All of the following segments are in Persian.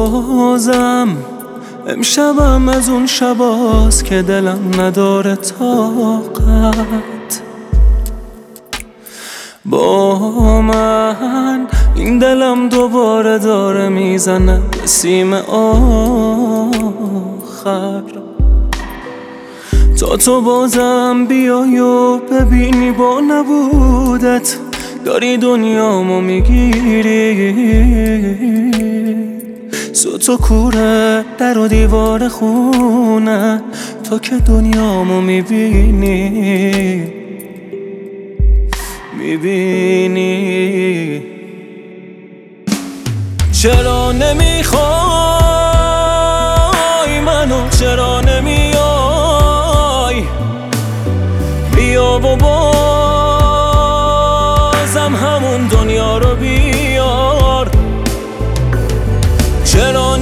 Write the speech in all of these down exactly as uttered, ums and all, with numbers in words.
بازم امشبم از اون شباست که دلم نداره طاقت با من. این دلم دوباره داره میزنه به سیم آخر تا تو بازم بیای و ببینی با نبودت داری دنیامو میگیری. سوت و کوره در و دیوار خونه تو که دنیامو میبینی میبینی. چرا نمیخوای منو، چرا نمیای بیا و بازم همون دنیا رو بیار. چرا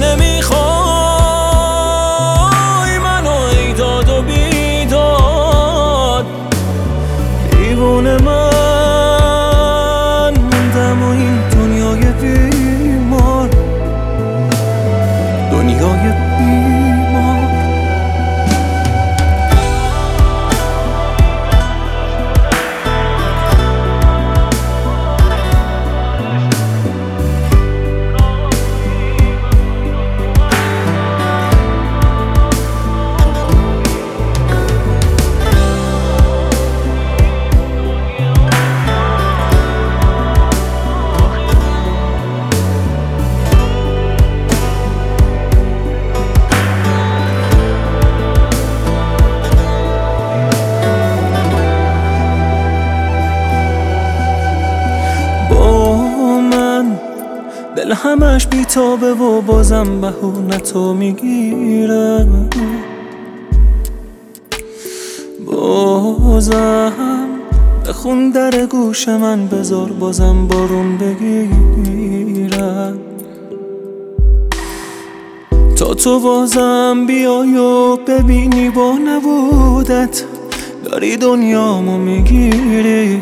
نمیخوای منو ای داد و بیداد دیوونه من موندم و این دنیای بیمار دنیای بیمار. دل همش بیتابه و بازم بهونتو میگیره. بازم بخون در گوش من بذار بازم بارون بگیره تا تو بازم بیای و ببینی با نبودت داری دنیامو میگیری.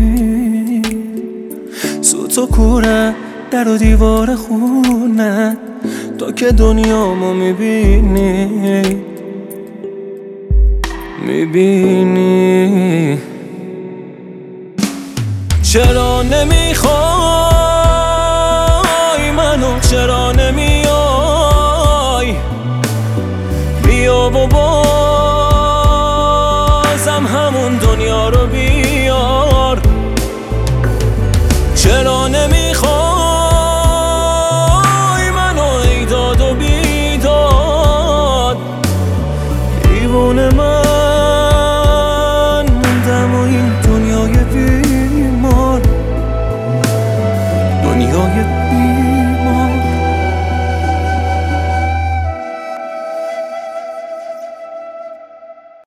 سوت و کوره در و دیوار خونه تو که دنیامو میبینی میبینی. چرا نمیخوای منو، چرا نمیای بیا و بازم همون دنیا رو بیار. چرا نمیخوای و بیداد دیوونه من